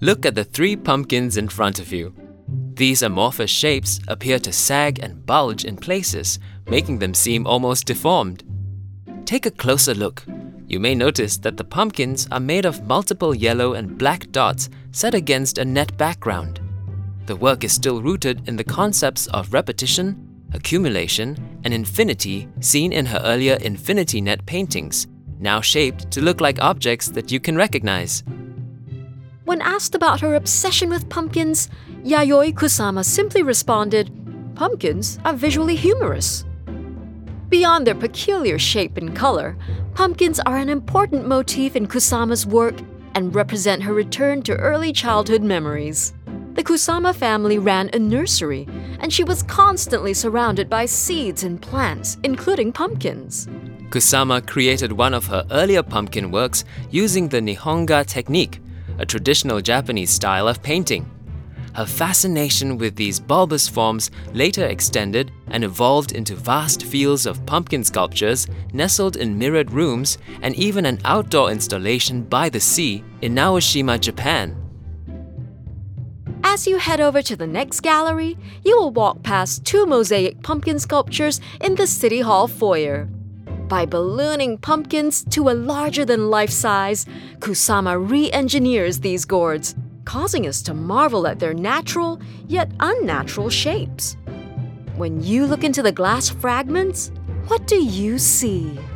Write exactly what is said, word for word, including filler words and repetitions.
Look at the three pumpkins in front of you. These amorphous shapes appear to sag and bulge in places, making them seem almost deformed. Take a closer look. You may notice that the pumpkins are made of multiple yellow and black dots set against a net background. The work is still rooted in the concepts of repetition, accumulation, and infinity seen in her earlier infinity net paintings, now shaped to look like objects that you can recognize. When asked about her obsession with pumpkins, Yayoi Kusama simply responded, "Pumpkins are visually humorous." Beyond their peculiar shape and color, pumpkins are an important motif in Kusama's work and represent her return to early childhood memories. The Kusama family ran a nursery, and she was constantly surrounded by seeds and plants, including pumpkins. Kusama created one of her earlier pumpkin works using the Nihonga technique, a traditional Japanese style of painting. Her fascination with these bulbous forms later extended and evolved into vast fields of pumpkin sculptures nestled in mirrored rooms and even an outdoor installation by the sea in Naoshima, Japan. As you head over to the next gallery, you will walk past two mosaic pumpkin sculptures in the City Hall foyer. By ballooning pumpkins to a larger-than-life size, Kusama re-engineers these gourds, causing us to marvel at their natural, yet unnatural shapes. When you look into the glass fragments, what do you see?